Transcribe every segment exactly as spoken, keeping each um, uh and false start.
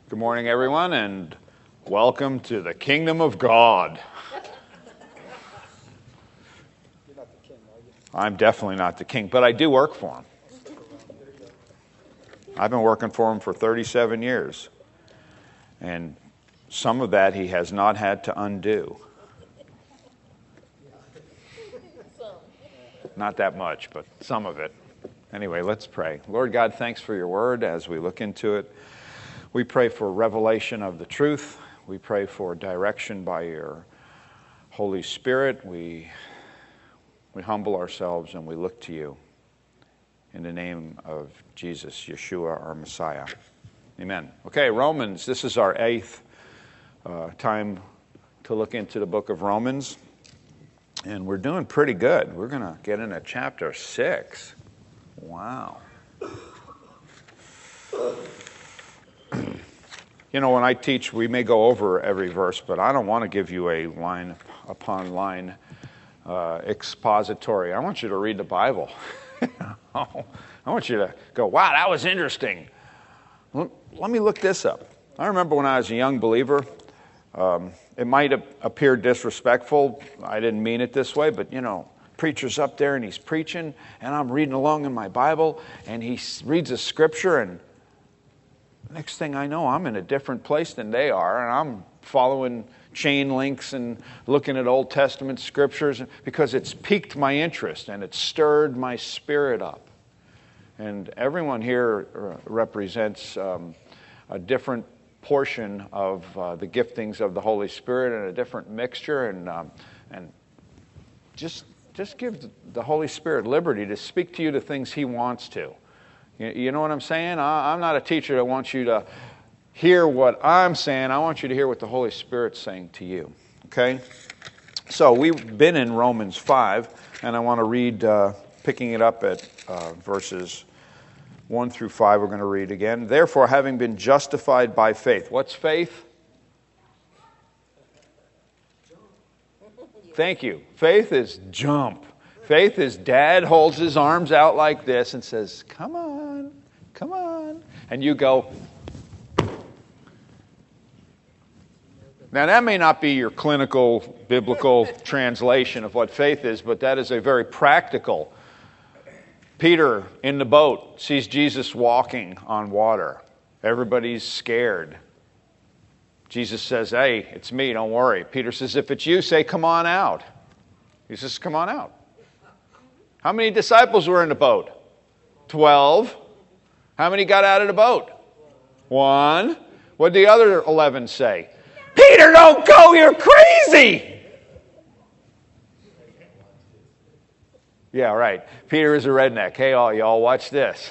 Good morning, everyone, and welcome to the kingdom of God. You're not the king, are you? I'm definitely not the king, but I do work for him. I've been working for him for thirty-seven years, and some of that he has not had to undo. Not that much, but some of it. Anyway, let's pray. Lord God, thanks for your word as we look into it. We pray for revelation of the truth. We pray for direction by your Holy Spirit. We, we humble ourselves and we look to you. In the name of Jesus, Yeshua, our Messiah. Amen. Okay, Romans. This is our eighth uh, time to look into the book of Romans. And we're doing pretty good. We're going to get into chapter six. Wow. You know, when I teach, we may go over every verse, but I don't want to give you a line upon line uh, expository. I want you to read the Bible. I want you to go, wow, that was interesting. Let me look this up. I remember when I was a young believer, um, it might appear disrespectful. I didn't mean it this way, but, you know, preacher's up there and he's preaching, and I'm reading along in my Bible, and he reads a scripture, and next thing I know, I'm in a different place than they are, and I'm following chain links and looking at Old Testament scriptures because it's piqued my interest and it's stirred my spirit up. And everyone here represents um, a different portion of uh, the giftings of the Holy Spirit and a different mixture, and um, and just just give the Holy Spirit liberty to speak to you the things He wants to. You know what I'm saying? I'm not a teacher that wants you to hear what I'm saying. I want you to hear what the Holy Spirit's saying to you. Okay? So we've been in Romans five, and I want to read, uh, picking it up at uh, verses one through five, we're going to read again. Therefore, having been justified by faith. What's faith? Thank you. Faith is jump. Faith is dad holds his arms out like this and says, come on, come on. And you go. Now, that may not be your clinical biblical translation of what faith is, but that is a very practical. Peter in the boat sees Jesus walking on water. Everybody's scared. Jesus says, hey, it's me, don't worry. Peter says, if it's you, say, come on out. He says, come on out. How many disciples were in the boat? Twelve. How many got out of the boat? One. What did the other eleven say? Peter, don't go, you're crazy! Yeah, right. Peter is a redneck. Hey, all y'all, watch this.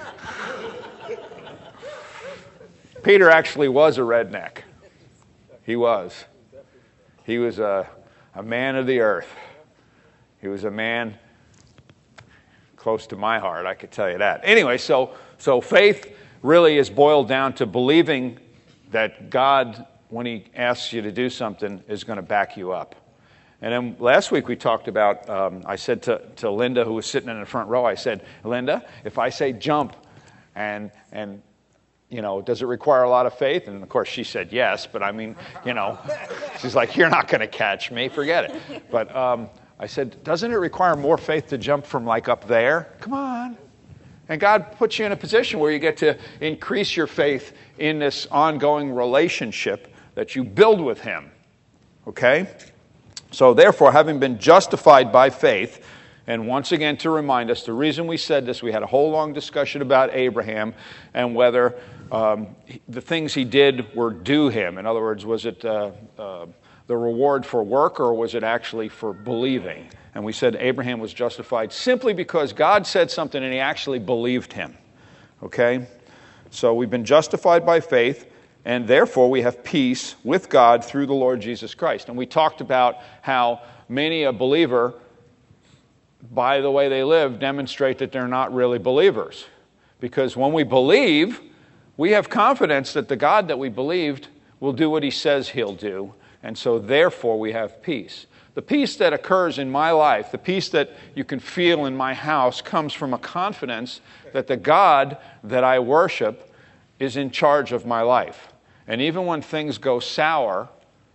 Peter actually was a redneck. He was. He was a, a man of the earth. He was a man close to my heart, I could tell you that. Anyway, so so faith really is boiled down to believing that God, when He asks you to do something, is going to back you up. And then last week we talked about, um, I said to, to Linda, who was sitting in the front row, I said, Linda, if I say jump, and and you know, does it require a lot of faith? And of course she said yes, but I mean, you know, she's like, you're not going to catch me, forget it. But um, I said, doesn't it require more faith to jump from like up there? Come on. And God puts you in a position where you get to increase your faith in this ongoing relationship that you build with Him. Okay? So therefore, having been justified by faith, and once again to remind us, the reason we said this, we had a whole long discussion about Abraham and whether um, the things he did were due him. In other words, was it uh, uh, the reward for work, or was it actually for believing? And we said Abraham was justified simply because God said something and he actually believed him. Okay? So we've been justified by faith, and therefore we have peace with God through the Lord Jesus Christ. And we talked about how many a believer, by the way they live, demonstrate that they're not really believers. Because when we believe, we have confidence that the God that we believed will do what He says He'll do. And so therefore we have peace. The peace that occurs in my life, the peace that you can feel in my house, comes from a confidence that the God that I worship is in charge of my life. And even when things go sour,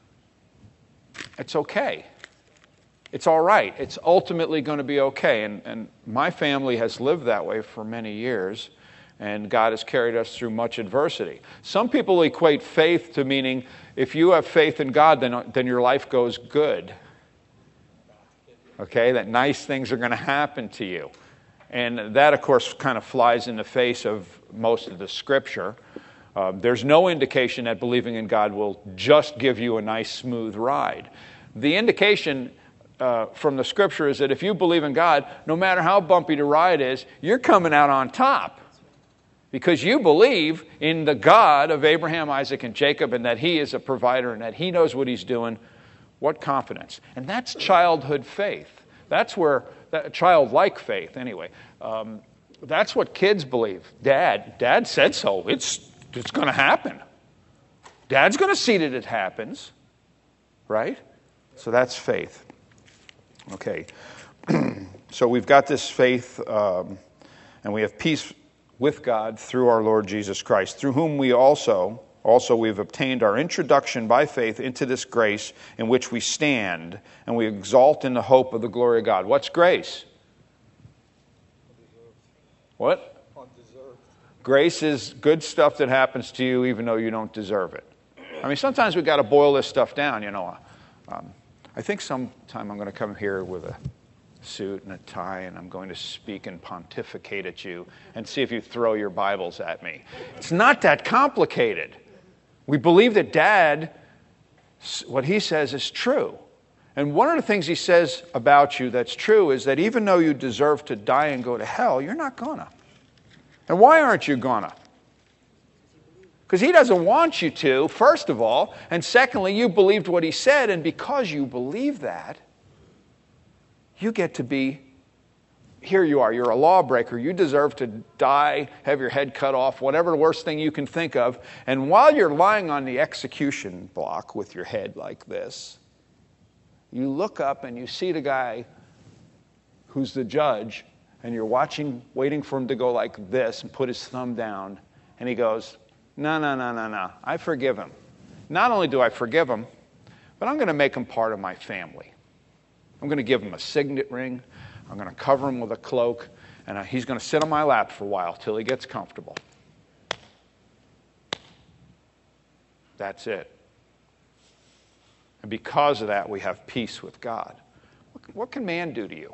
it's okay. It's all right. It's ultimately going to be okay. And, and my family has lived that way for many years, and God has carried us through much adversity. Some people equate faith to meaning if you have faith in God, then, then your life goes good. Okay, that nice things are going to happen to you. And that, of course, kind of flies in the face of most of the Scripture. Uh, there's no indication that believing in God will just give you a nice, smooth ride. The indication uh, from the Scripture is that if you believe in God, no matter how bumpy the ride is, you're coming out on top. Because you believe in the God of Abraham, Isaac, and Jacob, and that He is a provider and that He knows what He's doing. What confidence. And that's childhood faith. That's where, that, childlike faith anyway. Um, that's what kids believe. Dad, Dad said so. It's, it's going to happen. Dad's going to see that it happens. Right? So that's faith. Okay. So we've got this faith, um, and we have peace with God through our Lord Jesus Christ, through whom we also, also we've obtained our introduction by faith into this grace in which we stand, and we exalt in the hope of the glory of God. What's grace? Undeserved. What? Undeserved. Grace is good stuff that happens to you even though you don't deserve it. I mean, sometimes we've got to boil this stuff down, you know. Um, I think sometime I'm going to come here with a suit and a tie, and I'm going to speak and pontificate at you and see if you throw your Bibles at me. It's not that complicated. We believe that Dad, what he says is true. And one of the things he says about you that's true is that even though you deserve to die and go to hell, you're not gonna. And why aren't you gonna? Because he doesn't want you to, first of all, and secondly, you believed what he said, and because you believe that, you get to be, here you are, you're a lawbreaker. You deserve to die, have your head cut off, whatever the worst thing you can think of. And while you're lying on the execution block with your head like this, you look up and you see the guy who's the judge, and you're watching, waiting for him to go like this and put his thumb down. And he goes, no, no, no, no, no, I forgive him. Not only do I forgive him, but I'm going to make him part of my family. I'm going to give him a signet ring. I'm going to cover him with a cloak. And he's going to sit on my lap for a while till he gets comfortable. That's it. And because of that, we have peace with God. What can man do to you?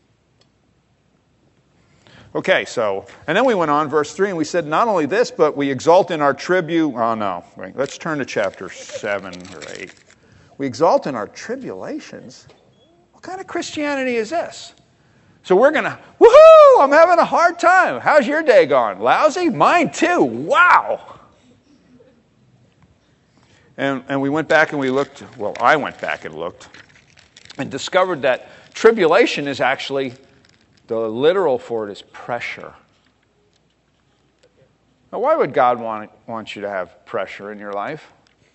Okay, so, and then we went on, verse three, and we said, not only this, but we exalt in our tribute. Oh, no. Wait, let's turn to chapter seven or eight. We exalt in our tribulations. What kind of Christianity is this? So we're going to, woohoo, I'm having a hard time. How's your day going? Lousy? Mine too. Wow. And, and we went back and we looked, well, I went back and looked and discovered that tribulation is actually, the literal for it is pressure. Now, why would God want, want you to have pressure in your life?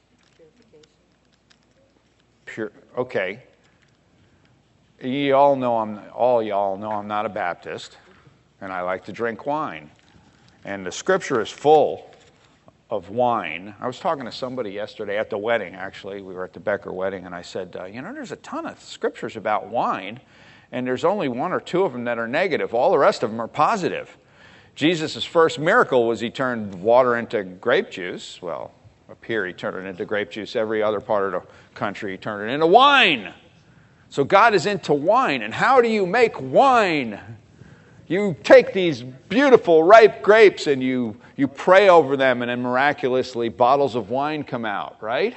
Pure, okay. You all know I'm all y'all know I'm not a Baptist, and I like to drink wine. And the Scripture is full of wine. I was talking to somebody yesterday at the wedding, actually. We were at the Becker wedding, and I said, uh, you know, there's a ton of Scriptures about wine, and there's only one or two of them that are negative. All the rest of them are positive. Jesus' first miracle was he turned water into grape juice. Well, up here he turned it into grape juice. Every other part of the country he turned it into wine. So God is into wine. And how do you make wine? You take these beautiful ripe grapes and you, you pray over them, and then miraculously bottles of wine come out, right?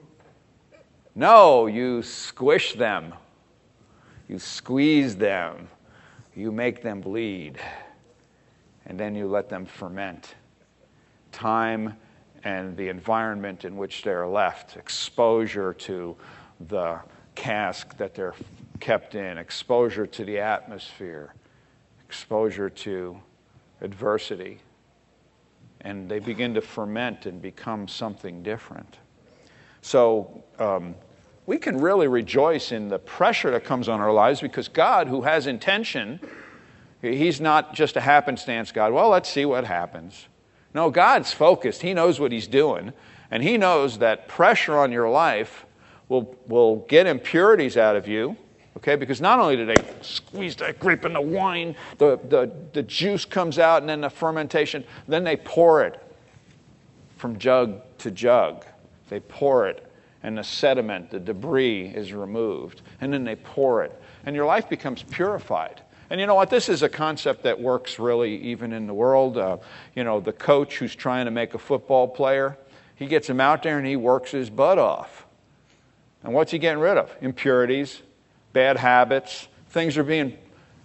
No, you squish them. You squeeze them. You make them bleed. And then you let them ferment. Time and the environment in which they're left, exposure to the cask that they're kept in, exposure to the atmosphere, exposure to adversity, and they begin to ferment and become something different. So um, we can really rejoice in the pressure that comes on our lives, because God, who has intention, He's not just a happenstance God. Well, let's see what happens. No, God's focused. He knows what he's doing. And he knows that pressure on your life will, will get impurities out of you. Okay, because not only do they squeeze that grape in the wine, the, the, the juice comes out and then the fermentation, then they pour it from jug to jug. They pour it and the sediment, the debris is removed. And then they pour it. And your life becomes purified. And you know what? This is a concept that works really even in the world. Uh, you know, the coach who's trying to make a football player, he gets him out there and he works his butt off. And what's he getting rid of? Impurities, bad habits. Things are being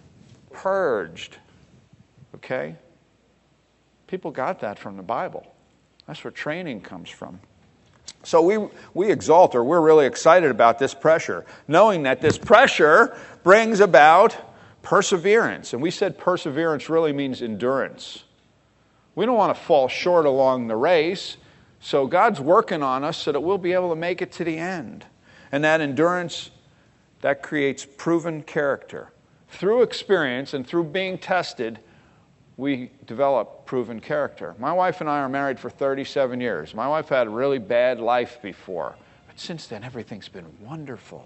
purged. Okay? People got that from the Bible. That's where training comes from. So we we exalt, or we're really excited about this pressure, knowing that this pressure brings about perseverance. And we said perseverance really means endurance. We don't want to fall short along the race, so God's working on us so that we'll be able to make it to the end. And that endurance, that creates proven character. Through experience and through being tested, we develop proven character. My wife and I are married for thirty-seven years. My wife had a really bad life before, but since then everything's been wonderful.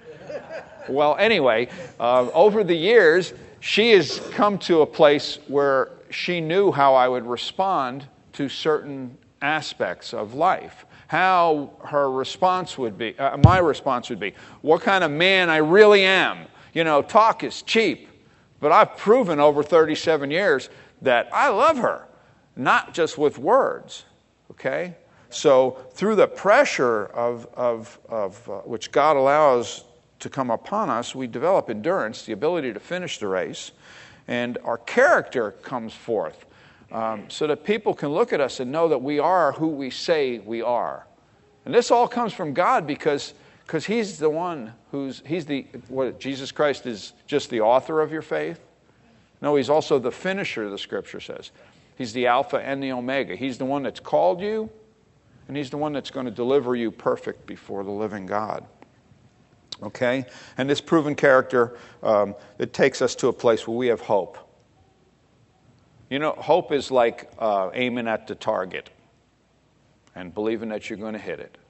Well, anyway, uh, over the years, she has come to a place where she knew how I would respond to certain aspects of life. How her response would be, uh, my response would be, what kind of man I really am. You know, talk is cheap. But I've proven over thirty-seven years that I love her, not just with words, okay? So through the pressure of, of, of uh, which God allows to come upon us, we develop endurance, the ability to finish the race, and our character comes forth um, so that people can look at us and know that we are who we say we are. And this all comes from God because because he's the one who's, he's the, what, Jesus Christ is just the author of your faith? No, he's also the finisher, the scripture says. He's the Alpha and the Omega. He's the one that's called you, and he's the one that's going to deliver you perfect before the living God. Okay? And this proven character, um, it takes us to a place where we have hope. You know, hope is like uh, aiming at the target and believing that you're going to hit it.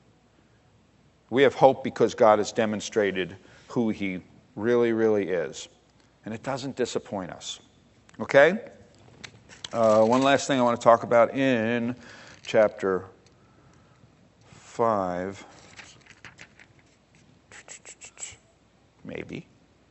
We have hope because God has demonstrated who he really, really is. And it doesn't disappoint us. Okay? Uh, one last thing I want to talk about in chapter five. Maybe.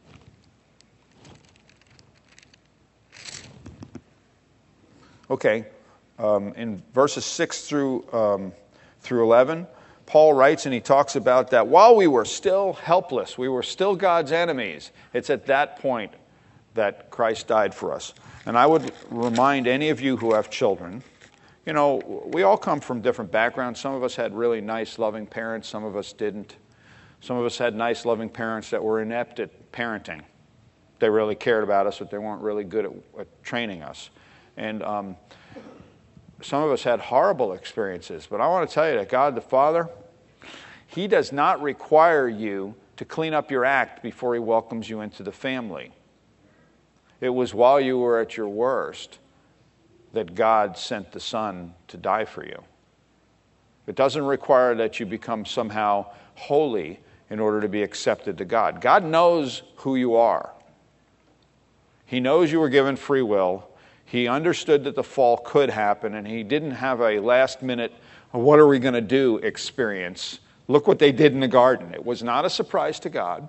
Okay. Um, in verses six through um, through eleven, Paul writes and he talks about that while we were still helpless, we were still God's enemies. It's at that point that Christ died for us. And I would remind any of you who have children, you know, we all come from different backgrounds. Some of us had really nice, loving parents. Some of us didn't. Some of us had nice, loving parents that were inept at parenting. They really cared about us, but they weren't really good at, at training us. And um, some of us had horrible experiences. But I want to tell you that God the Father, he does not require you to clean up your act before he welcomes you into the family. It was while you were at your worst that God sent the Son to die for you. It doesn't require that you become somehow holy in order to be accepted to God. God knows who you are. He knows you were given free will. He understood that the fall could happen, and he didn't have a last-minute, what are we going to do experience. Look what they did in the garden. It was not a surprise to God.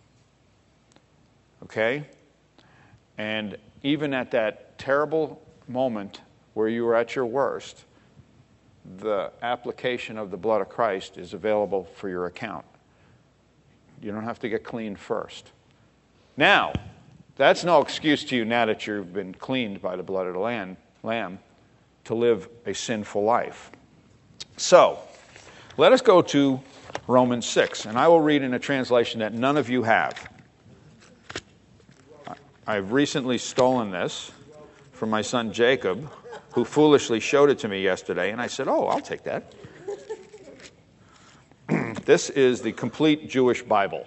Okay? And even at that terrible moment where you were at your worst, the application of the blood of Christ is available for your account. You don't have to get clean first. Now, that's no excuse to you now that you've been cleaned by the blood of the lamb, lamb to live a sinful life. So, let us go to Romans six, and I will read in a translation that none of you have. I've recently stolen this from my son Jacob, who foolishly showed it to me yesterday, and I said, oh, I'll take that. This is the complete Jewish Bible.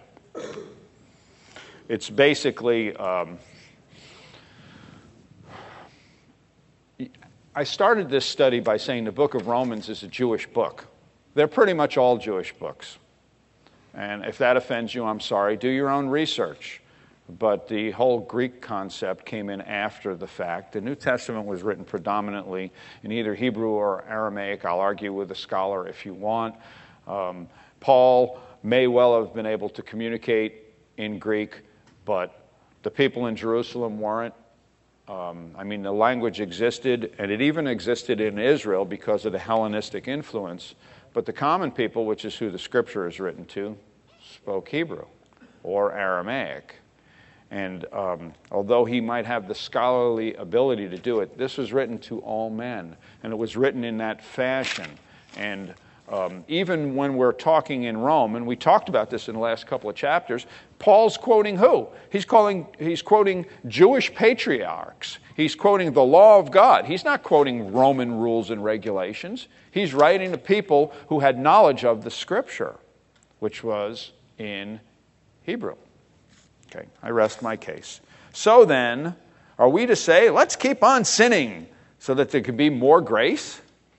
It's basically, um, I started this study by saying the book of Romans is a Jewish book. They're pretty much all Jewish books. And if that offends you, I'm sorry. Do your own research. But the whole Greek concept came in after the fact. The New Testament was written predominantly in either Hebrew or Aramaic. I'll argue with a scholar if you want. Um, Paul may well have been able to communicate in Greek, but the people in Jerusalem weren't. Um, I mean, the language existed, and it even existed in Israel because of the Hellenistic influence. But the common people, which is who the Scripture is written to, spoke Hebrew or Aramaic. And um, although he might have the scholarly ability to do it, this was written to all men, and it was written in that fashion. And um, even when we're talking in Rome, and we talked about this in the last couple of chapters, Paul's quoting who? He's, calling, he's quoting Jewish patriarchs. He's quoting the law of God. He's not quoting Roman rules and regulations. He's writing to people who had knowledge of the Scripture, which was in Hebrew. Okay, I rest my case. So then, are we to say, let's keep on sinning so that there could be more grace?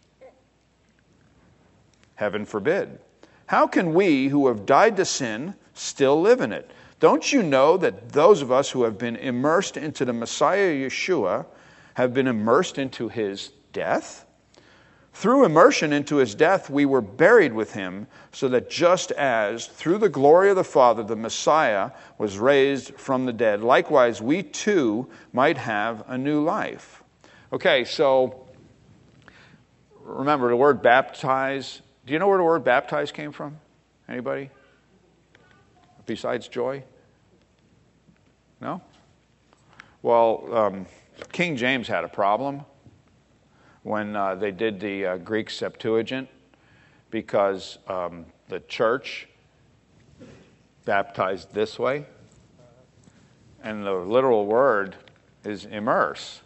Heaven forbid. How can we who have died to sin still live in it? Don't you know that those of us who have been immersed into the Messiah Yeshua have been immersed into his death? Through immersion into his death, we were buried with him, so that just as, through the glory of the Father, the Messiah was raised from the dead, likewise we too might have a new life. Okay, so remember the word baptize. Do you know where the word baptize came from? Anybody? Besides Joy? No? Well, um, King James had a problem when uh, they did the uh, Greek Septuagint, because um, the church baptized this way, and the literal word is immerse.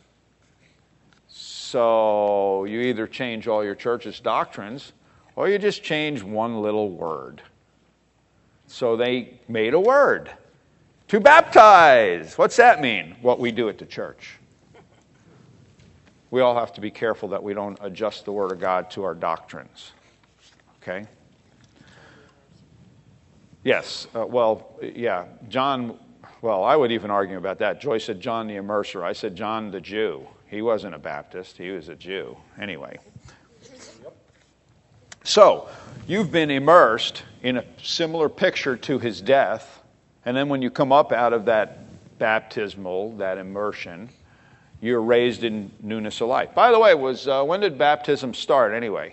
So you either change all your church's doctrines, or you just change one little word. So they made a word. To baptize. What's that mean? What we do at the church. We all have to be careful that we don't adjust the Word of God to our doctrines. Okay? Yes. Uh, well, yeah. John, well, I would even argue about that. Joyce said John the Immerser. I said John the Jew. He wasn't a Baptist. He was a Jew. Anyway. So, you've been immersed in a similar picture to his death, and then when you come up out of that baptismal, that immersion, you're raised in newness of life. By the way, was uh, when did baptism start anyway?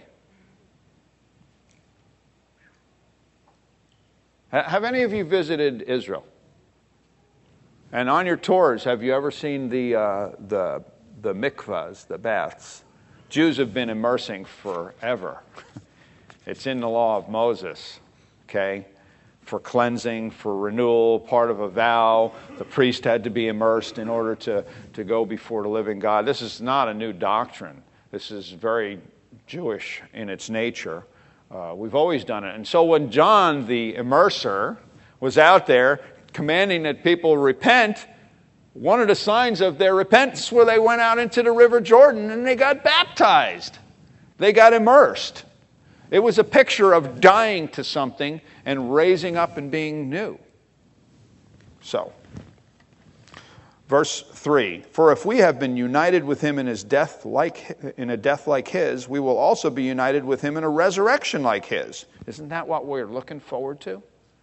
Have any of you visited Israel? And on your tours, have you ever seen the uh, the the mikvahs, the baths? Jews have been immersing forever. It's in the law of Moses, okay? For cleansing, for renewal, part of a vow. The priest had to be immersed in order to, to go before the living God. This is not a new doctrine. This is very Jewish in its nature. Uh, we've always done it. And so when John the Immerser was out there commanding that people repent, one of the signs of their repentance was they went out into the River Jordan and they got baptized. They got immersed. It was a picture of dying to something and raising up and being new. So, verse three, for if we have been united with him in his death like in a death like his, we will also be united with him in a resurrection like his. Isn't that what we're looking forward to?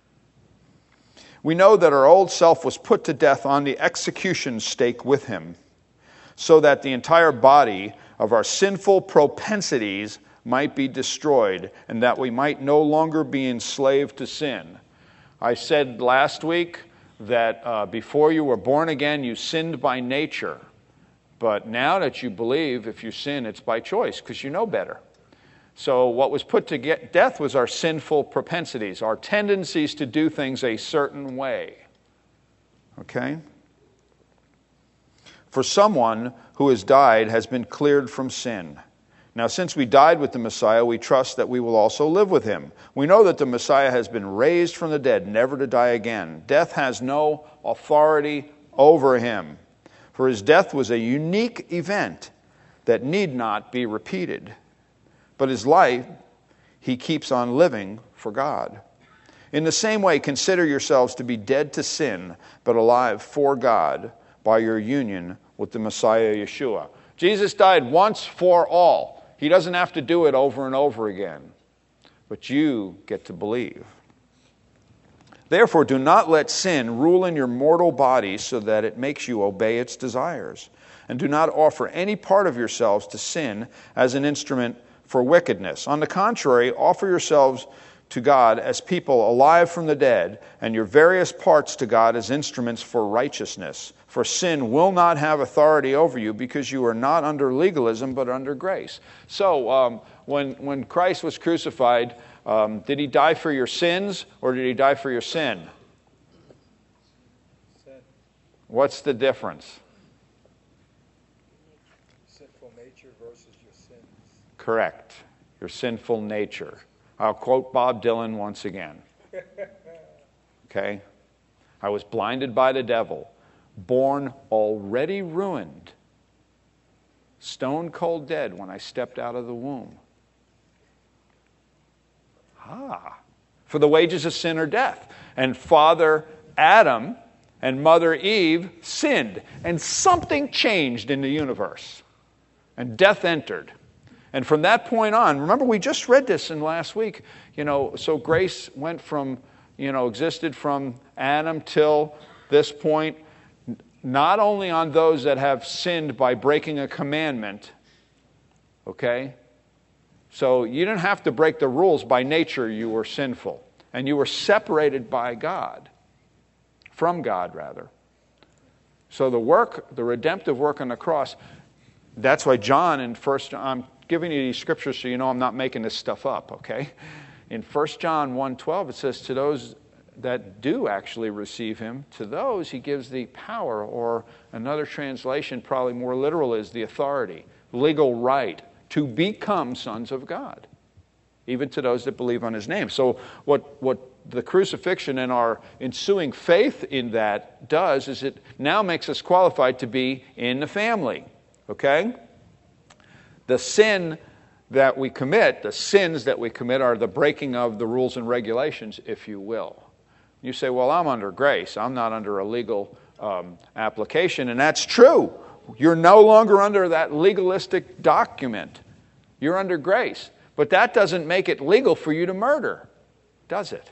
We know that our old self was put to death on the execution stake with him, so that the entire body of our sinful propensities might be destroyed, and that we might no longer be enslaved to sin. I said last week that uh, before you were born again, you sinned by nature. But now that you believe, if you sin, it's by choice, because you know better. So what was put to get death was our sinful propensities, our tendencies to do things a certain way. Okay? For someone who has died has been cleared from sin. Now, since we died with the Messiah, we trust that we will also live with him. We know that the Messiah has been raised from the dead, never to die again. Death has no authority over him, for his death was a unique event that need not be repeated. But his life he keeps on living for God. In the same way, consider yourselves to be dead to sin, but alive for God by your union with the Messiah Yeshua. Jesus died once for all. He doesn't have to do it over and over again. But you get to believe. Therefore, do not let sin rule in your mortal body so that it makes you obey its desires. And do not offer any part of yourselves to sin as an instrument for wickedness. On the contrary, offer yourselves to God as people alive from the dead, and your various parts to God as instruments for righteousness. For sin will not have authority over you, because you are not under legalism, but under grace. So, um, when, when Christ was crucified, um, did he die for your sins, or did he die for your sin? Sin. What's the difference? Sinful nature versus your sins. Correct. Your sinful nature. I'll quote Bob Dylan once again. Okay? I was blinded by the devil, born already ruined, stone cold dead when I stepped out of the womb. Ah. For the wages of sin are death. And Father Adam and Mother Eve sinned. And something changed in the universe. And death entered. And from that point on, remember we just read this in last week, you know, so grace went from, you know, existed from Adam till this point, not only on those that have sinned by breaking a commandment, okay? So you didn't have to break the rules. By nature you were sinful. And you were separated by God, from God rather. So the work, the redemptive work on the cross, that's why John in First John, I'm giving you these scriptures so you know I'm not making this stuff up, okay? In First John one twelve, it says, to those that do actually receive him, to those he gives the power, or another translation, probably more literal, is the authority, legal right, to become sons of God, even to those that believe on his name. So what, what the crucifixion and our ensuing faith in that does is it now makes us qualified to be in the family, okay? The sin that we commit, the sins that we commit are the breaking of the rules and regulations, if you will. You say, well, I'm under grace. I'm not under a legal um, application. And that's true. You're no longer under that legalistic document. You're under grace. But that doesn't make it legal for you to murder, does it?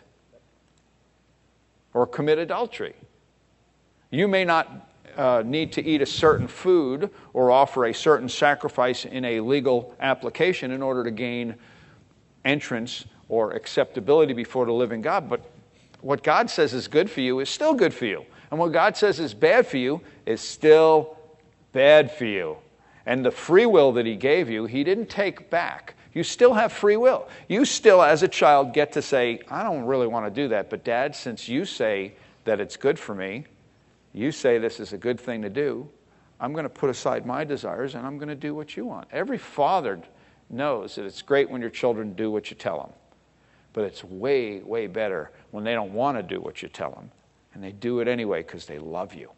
Or commit adultery. You may not Uh, need to eat a certain food or offer a certain sacrifice in a legal application in order to gain entrance or acceptability before the living God. But what God says is good for you is still good for you. And what God says is bad for you is still bad for you. And the free will that he gave you, he didn't take back. You still have free will. You still, as a child, get to say, I don't really want to do that, but Dad, since you say that it's good for me, you say this is a good thing to do, I'm going to put aside my desires and I'm going to do what you want. Every father knows that it's great when your children do what you tell them. But it's way, way better when they don't want to do what you tell them. And they do it anyway because they love you.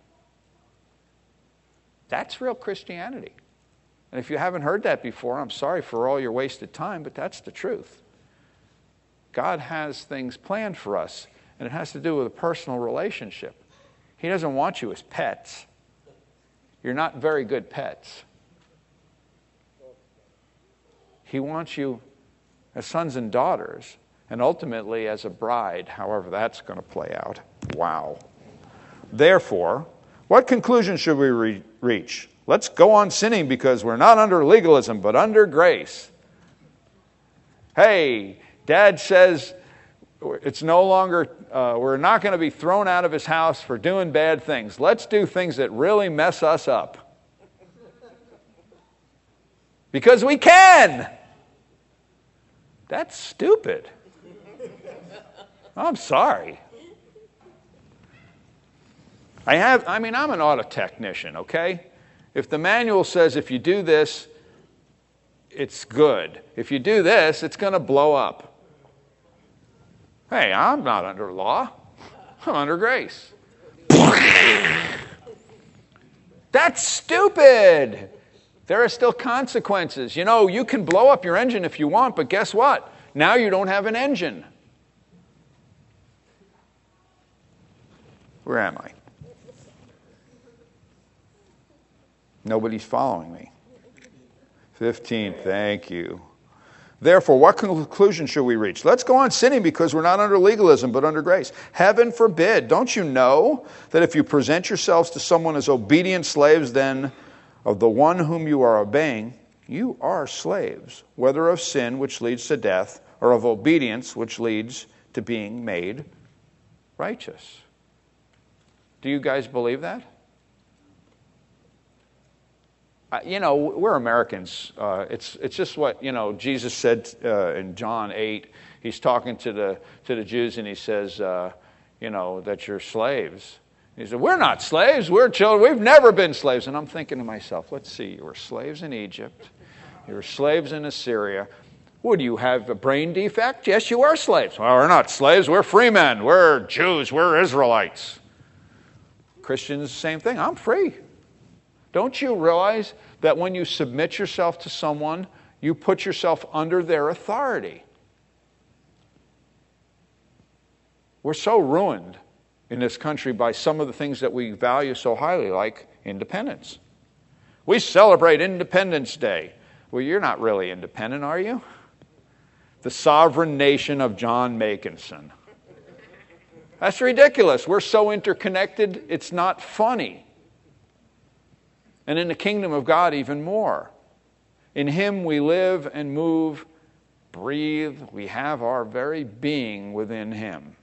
That's real Christianity. And if you haven't heard that before, I'm sorry for all your wasted time, but that's the truth. God has things planned for us, and it has to do with a personal relationship. He doesn't want you as pets. You're not very good pets. He wants you as sons and daughters, and ultimately as a bride, however that's going to play out. Wow. Therefore, what conclusion should we re- reach? Let's go on sinning because we're not under legalism, but under grace. Hey, Dad says it's no longer, uh, we're not going to be thrown out of his house for doing bad things. Let's do things that really mess us up. Because we can. That's stupid. I'm sorry. I have, I mean, I'm an auto technician, okay? If the manual says if you do this, it's good. If you do this, it's going to blow up. Hey, I'm not under law. I'm under grace. That's stupid. There are still consequences. You know, you can blow up your engine if you want, but guess what? Now you don't have an engine. Where am I? Nobody's following me. fifteen, thank you. Therefore, what conclusion should we reach? Let's go on sinning because we're not under legalism but under grace. Heaven forbid. Don't you know that if you present yourselves to someone as obedient slaves, then of the one whom you are obeying, you are slaves, whether of sin, which leads to death, or of obedience, which leads to being made righteous. Do you guys believe that? You know, we're Americans. Uh, it's it's just what, you know, Jesus said uh, in John eight. He's talking to the to the Jews and he says, uh, you know, that you're slaves. He said, we're not slaves. We're children. We've never been slaves. And I'm thinking to myself, let's see. You were slaves in Egypt. You were slaves in Assyria. Would you have a brain defect? Yes, you are slaves. Well, we're not slaves. We're free men. We're Jews. We're Israelites. Christians, same thing. I'm free. Don't you realize that when you submit yourself to someone, you put yourself under their authority? We're so ruined in this country by some of the things that we value so highly, like independence. We celebrate Independence Day. Well, you're not really independent, are you? The sovereign nation of John Makinson. That's ridiculous. We're so interconnected, it's not funny. And in the kingdom of God, even more. In Him we live and move, breathe. We have our very being within Him.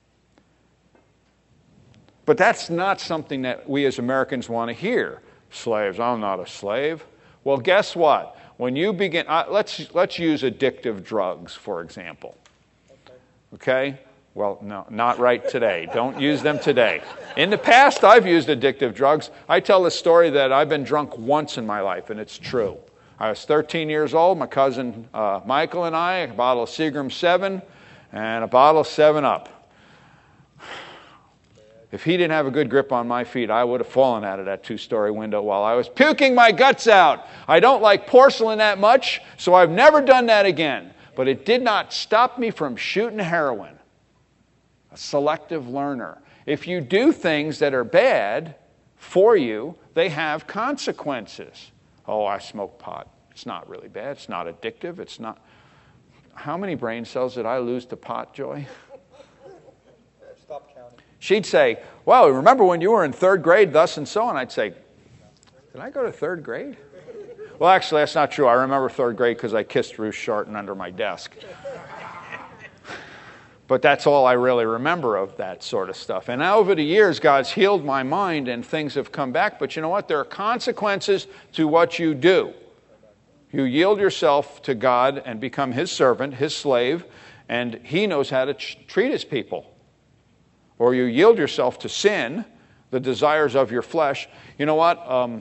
But that's not something that we as Americans want to hear. Slaves, I'm not a slave. Well, guess what? When you begin, uh, let's let's use addictive drugs, for example. Okay? Well, no, not right today. Don't use them today. In the past, I've used addictive drugs. I tell the story that I've been drunk once in my life, and it's true. I was thirteen years old. My cousin uh, Michael and I, a bottle of Seagram seven and a bottle of seven up. If he didn't have a good grip on my feet, I would have fallen out of that two-story window while I was puking my guts out. I don't like porcelain that much, so I've never done that again. But it did not stop me from shooting heroin. A selective learner. If you do things that are bad for you, they have consequences. Oh, I smoke pot. It's not really bad. It's not addictive. It's not. How many brain cells did I lose to pot, Joy? Stop counting. She'd say, well, remember when you were in third grade, thus and so? And I'd say, did I go to third grade? Well, actually, that's not true. I remember third grade because I kissed Ruth Sharton under my desk. But that's all I really remember of that sort of stuff. And over the years, God's healed my mind and things have come back. But you know what? There are consequences to what you do. You yield yourself to God and become His servant, His slave, and He knows how to treat His people. Or you yield yourself to sin, the desires of your flesh. You know what? Um,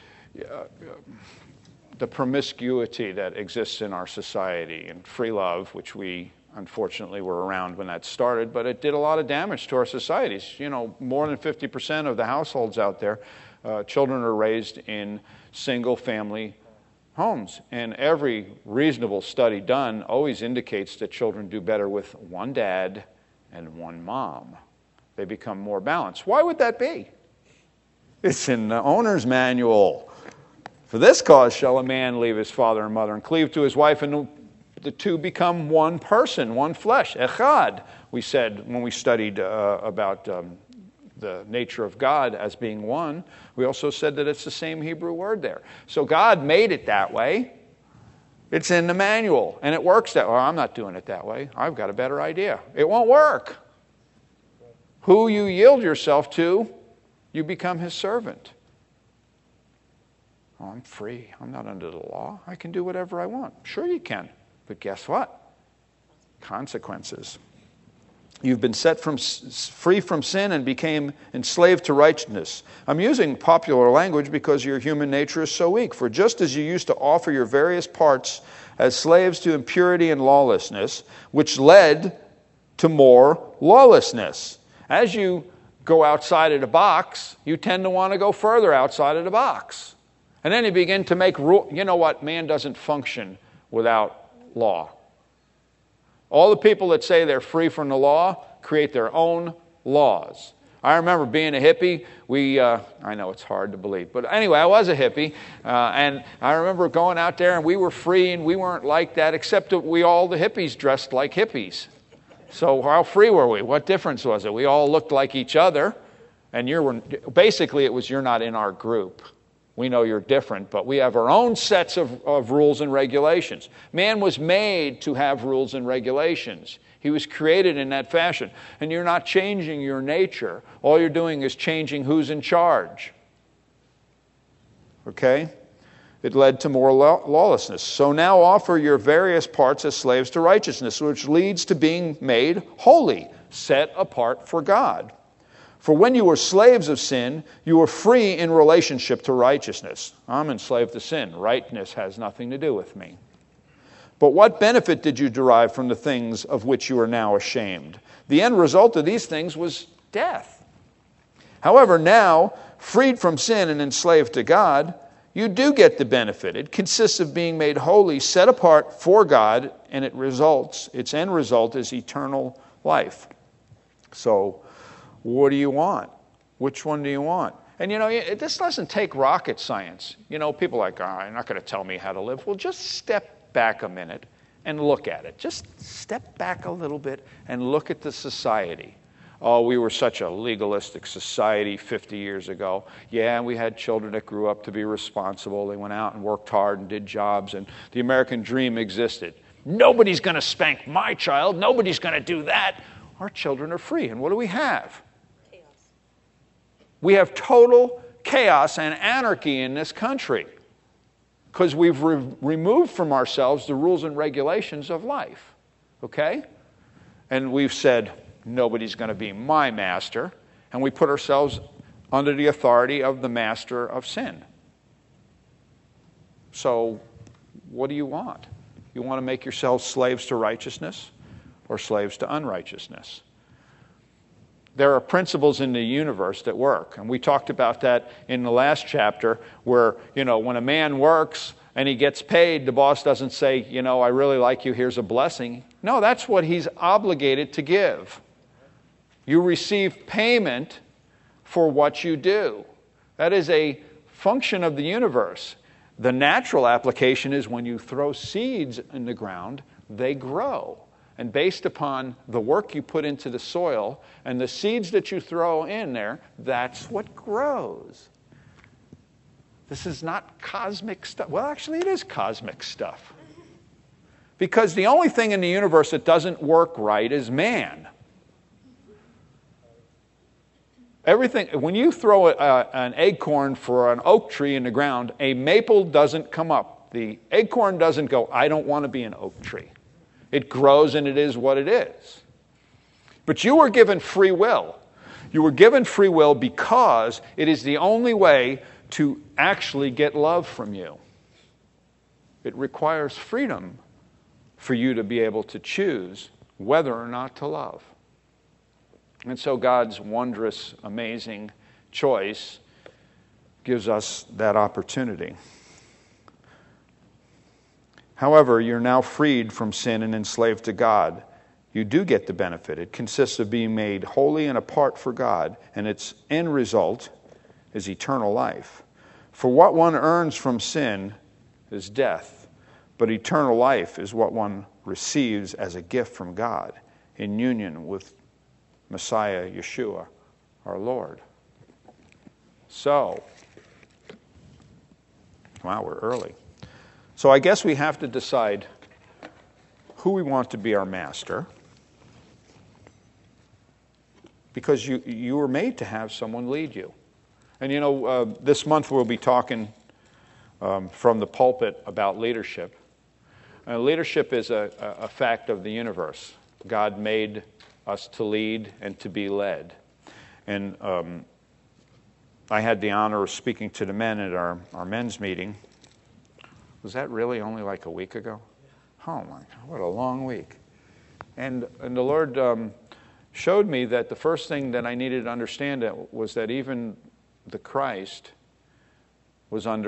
the promiscuity that exists in our society and free love, which we unfortunately were around when that started, but it did a lot of damage to our societies. You know, more than fifty percent of the households out there, uh, children are raised in single-family homes. And every reasonable study done always indicates that children do better with one dad and one mom. They become more balanced. Why would that be? It's in the owner's manual. For this cause shall a man leave his father and mother and cleave to his wife, and the two become one person, one flesh. Echad, we said when we studied uh, about um, the nature of God as being one. We also said that it's the same Hebrew word there. So God made it that way. It's in the manual, and it works that way. Well, I'm not doing it that way. I've got a better idea. It won't work. Who you yield yourself to, you become His servant. Oh, I'm free. I'm not under the law. I can do whatever I want. Sure you can. But guess what? Consequences. You've been set from free from sin and became enslaved to righteousness. I'm using popular language because your human nature is so weak. For just as you used to offer your various parts as slaves to impurity and lawlessness, which led to more lawlessness. As you go outside of the box, you tend to want to go further outside of the box. And then he began to make rule. You know what? Man doesn't function without law. All the people that say they're free from the law create their own laws. I remember being a hippie. We, uh, I know it's hard to believe, but anyway, I was a hippie, uh, and I remember going out there, and we were free, and we weren't like that, except that we all the hippies dressed like hippies. So how free were we? What difference was it? We all looked like each other, and you're basically it was you're not in our group. We know you're different, but we have our own sets of, of rules and regulations. Man was made to have rules and regulations. He was created in that fashion. And you're not changing your nature. All you're doing is changing who's in charge. Okay? It led to more law- lawlessness. So now offer your various parts as slaves to righteousness, which leads to being made holy, set apart for God. For when you were slaves of sin, you were free in relationship to righteousness. I'm enslaved to sin. Rightness has nothing to do with me. But what benefit did you derive from the things of which you are now ashamed? The end result of these things was death. However, now, freed from sin and enslaved to God, you do get the benefit. It consists of being made holy, set apart for God, and it results, its end result is eternal life. So, what do you want? Which one do you want? And you know, this doesn't take rocket science. You know, people are like, oh, you're not going to tell me how to live. Well, just step back a minute and look at it. Just step back a little bit and look at the society. Oh, we were such a legalistic society fifty years ago. Yeah, we had children that grew up to be responsible. They went out and worked hard and did jobs, and the American dream existed. Nobody's going to spank my child. Nobody's going to do that. Our children are free. And what do we have? We have total chaos and anarchy in this country because we've re- removed from ourselves the rules and regulations of life, okay? And we've said, nobody's going to be my master, and we put ourselves under the authority of the master of sin. So what do you want? You want to make yourselves slaves to righteousness or slaves to unrighteousness? There are principles in the universe that work. And we talked about that in the last chapter where, you know, when a man works and he gets paid, the boss doesn't say, you know, I really like you, here's a blessing. No, that's what he's obligated to give. You receive payment for what you do. That is a function of the universe. The natural application is when you throw seeds in the ground, they grow. And based upon the work you put into the soil and the seeds that you throw in there, that's what grows. This is not cosmic stuff. Well, actually, it is cosmic stuff. Because the only thing in the universe that doesn't work right is man. Everything, when you throw a, an acorn for an oak tree in the ground, a maple doesn't come up. The acorn doesn't go, I don't want to be an oak tree. It grows and it is what it is. But you were given free will. You were given free will because it is the only way to actually get love from you. It requires freedom for you to be able to choose whether or not to love. And so God's wondrous, amazing choice gives us that opportunity. However, you're now freed from sin and enslaved to God. You do get the benefit. It consists of being made holy and apart for God, and its end result is eternal life. For what one earns from sin is death, but eternal life is what one receives as a gift from God in union with Messiah Yeshua, our Lord. So, wow, we're early. So I guess we have to decide who we want to be our master, because you you were made to have someone lead you. And you know, uh, this month we'll be talking um, from the pulpit about leadership. Uh, leadership is a, a fact of the universe. God made us to lead and to be led. And um, I had the honor of speaking to the men at our, our men's meeting. Was that really only like a week ago? Oh my God, what a long week. And, and the Lord um, showed me that the first thing that I needed to understand was that even the Christ was under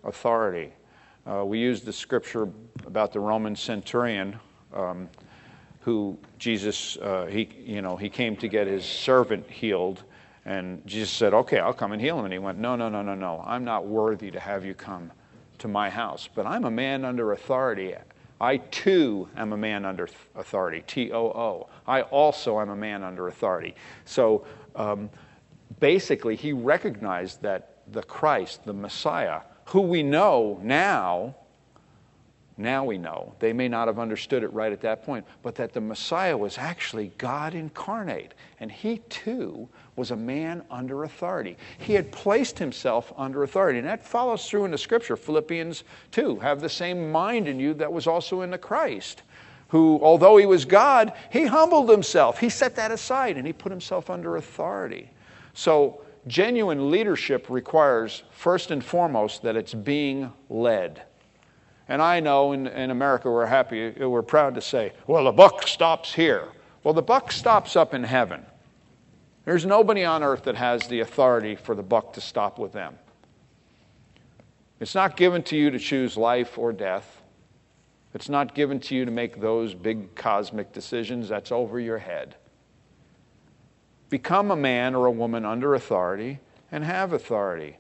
authority. Uh, we used the scripture about the Roman centurion um, who Jesus, uh, he, you know, he came to get his servant healed. And Jesus said, okay, I'll come and heal him. And he went, no, no, no, no, no. I'm not worthy to have you come to my house. But I'm a man under authority. I too am a man under authority, T O O. I also am a man under authority. So um, basically, he recognized that the Christ, the Messiah, who we know now, now we know, they may not have understood it right at that point, but that the Messiah was actually God incarnate. And he too was a man under authority. He had placed himself under authority. And that follows through in the scripture. Philippians two, have the same mind in you that was also in the Christ, who, although he was God, he humbled himself. He set that aside and he put himself under authority. So genuine leadership requires, first and foremost, that it's being led. And I know in, in America we're happy, we're proud to say, well, the buck stops here. Well, the buck stops up in heaven. There's nobody on earth that has the authority for the buck to stop with them. It's not given to you to choose life or death. It's not given to you to make those big cosmic decisions. That's over your head. Become a man or a woman under authority and have authority.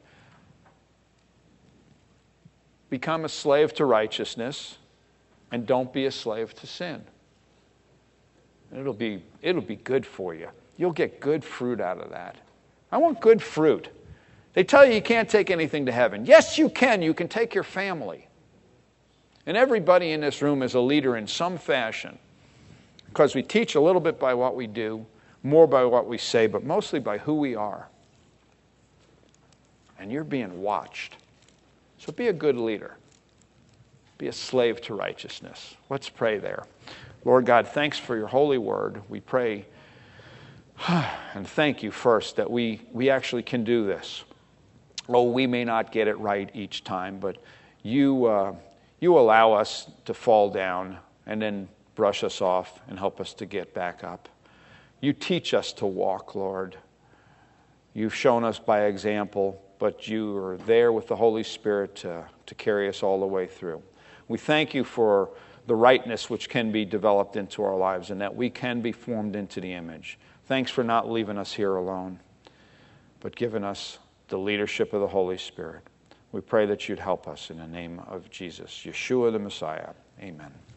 Become a slave to righteousness and don't be a slave to sin. It'll be, it'll be good for you. You'll get good fruit out of that. I want good fruit. They tell you you can't take anything to heaven. Yes, you can. You can take your family. And everybody in this room is a leader in some fashion, because we teach a little bit by what we do, more by what we say, but mostly by who we are. And you're being watched. So be a good leader. Be a slave to righteousness. Let's pray there. Lord God, thanks for your holy word. We pray and thank you first that we, we actually can do this. Oh, we may not get it right each time, but you, uh, you allow us to fall down and then brush us off and help us to get back up. You teach us to walk, Lord. You've shown us by example, but you are there with the Holy Spirit to, to carry us all the way through. We thank you for the rightness which can be developed into our lives and that we can be formed into the image. Thanks for not leaving us here alone, but giving us the leadership of the Holy Spirit. We pray that you'd help us in the name of Jesus, Yeshua the Messiah. Amen.